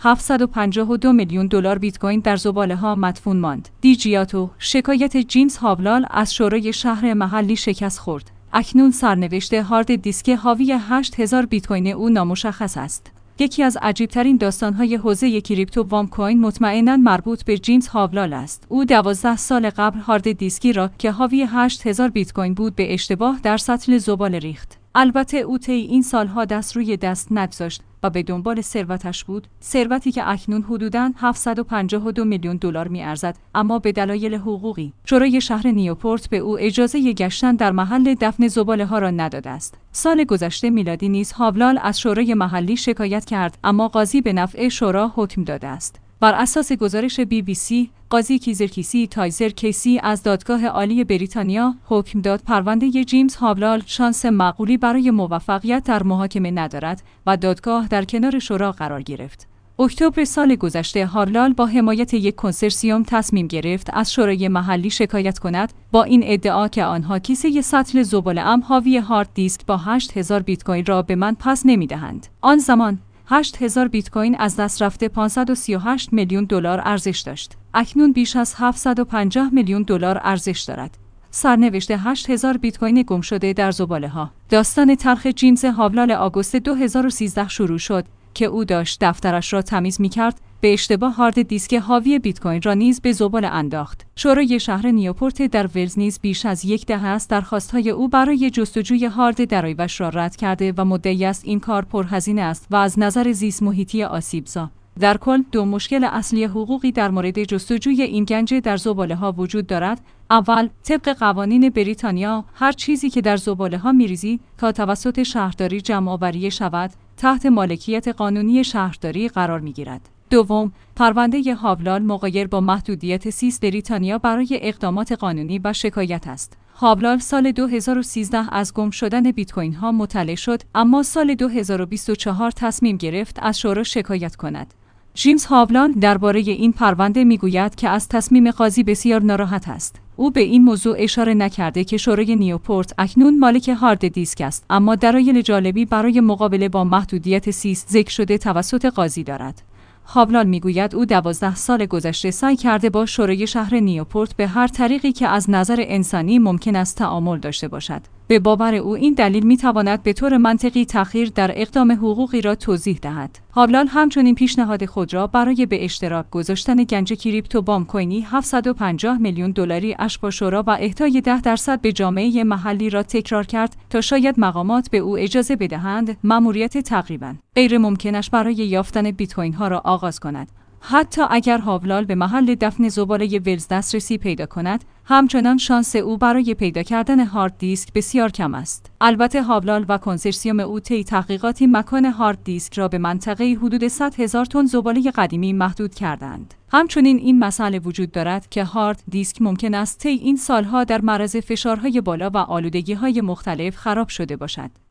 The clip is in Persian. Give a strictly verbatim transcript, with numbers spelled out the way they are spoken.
هفتصد و پنجاه و دو میلیون دلار بیت کوین در زباله‌ها مدفون ماند. دیجیاتو، شکایت جیمز هاولال از شورای شهر محلی شکست خورد. اکنون سرنوشت هارد دیسک حاوی هشت هزار بیت کوین او نامشخص است. یکی از عجیب‌ترین داستان‌های حوزه کریپتو وام کوین مطمئناً مربوط به جیمز هاولال است. او دوازده سال قبل هارد دیسکی را که حاوی هشت هزار بیت کوین بود به اشتباه در سطل زباله ریخت. البته او طی این سالها دست روی دست نگذاشت و به دنبال ثروتش بود، ثروتی که اکنون حدوداً هفتصد و پنجاه و دو میلیون دلار می‌ارزد، اما به دلایل حقوقی شورای شهر نیوپورت به او اجازه گشتن در محل دفن زباله‌ها را نداده است. سال گذشته میلادی نیز هاولال از شورای محلی شکایت کرد، اما قاضی به نفع شورا حکم داده است. بر اساس گزارش بی بی سی، قاضی کیزرکیسی تایزر کیسی از دادگاه عالی بریتانیا حکم داد پرونده جیمز هاولال شانس معقولی برای موفقیت در محاکمه ندارد و دادگاه در کنار شورا قرار گرفت. اکتبر سال گذشته هاولال با حمایت یک کنسرسیوم تصمیم گرفت از شورای محلی شکایت کند با این ادعا که آنها کیسه سطل زباله‌ام حاوی هارد دیسک با هشت هزار بیت کوین را به من پس نمی‌دهند. آن زمان هشت هزار بیت کوین از دست رفته پانصد و سی و هشت میلیون دلار ارزش داشت. اکنون بیش از هفتصد و پنجاه میلیون دلار ارزش دارد. سرنوشت هشت هزار بیت کوین گم شده در زباله‌ها. داستان تلخ جیمز هاولال آگوست دو هزار و سیزده شروع شد که او داشت دفترش را تمیز می‌کرد، به اشتباه هارد دیسک حاوی بیت کوین را نیز به زباله انداخت. شورای شهر نیوپورت در ولز نیز بیش از یک دهه است درخواست‌های او برای جستجوی هارد درایوش را رد کرده و مدعی است این کار پرهزینه است و از نظر زیست محیطی آسیبزا. در کل دو مشکل اصلی حقوقی در مورد جستجوی این گنج در زباله‌ها وجود دارد. اول، طبق قوانین بریتانیا، هر چیزی که در زباله‌ها می‌ریزی تا توسط شهرداری جمع‌آوری شود، تحت مالکیت قانونی شهرداری قرار می‌گیرد. دوم، پرونده هاولال مغایر با محدودیت سیس بریتانیا برای اقدامات قانونی و شکایت است. هاولال سال دو هزار و سیزده از گم شدن بیت کوین ها مطلع شد، اما سال دو هزار و بیست و چهار تصمیم گرفت از شورا شکایت کند. جیمز هاولال درباره این پرونده میگوید که از تصمیم قاضی بسیار ناراحت است. او به این موضوع اشاره نکرده که شورای نیوپورت اکنون مالک هارد دیسک است، اما دلایل جالبی برای مقابله با محدودیت سیس ذکر شده توسط قاضی دارد. هاولال میگوید او دوازده سال گذشته سعی کرده با شورای شهر نیوپورت به هر طریقی که از نظر انسانی ممکن است تعامل داشته باشد. به باور او این دلیل میتواند به طور منطقی تأخیر در اقدام حقوقی را توضیح دهد. هاولال همچنین پیشنهاد خود را برای به اشتراک گذاشتن گنج کریپتو وام کوینی هفتصد و پنجاه میلیون دلاری اش با شورا و اهدای ده درصد به جامعه محلی را تکرار کرد تا شاید مقامات به او اجازه بدهند مأموریت تقریباً غیر ممکنش برای یافتن بیت کوین ها را آغاز کند. حتی اگر هاولال به محل دفن زباله ولز دسترسی پیدا کند، همچنان شانس او برای پیدا کردن هارد دیسک بسیار کم است. البته هاولال و کنسرسیوم او طی تحقیقاتی مکان هارد دیسک را به منطقه حدود صد هزار تن زباله قدیمی محدود کردند. همچنین این مسئله وجود دارد که هارد دیسک ممکن است طی این سالها در معرض فشارهای بالا و آلودگی‌های مختلف خراب شده باشد.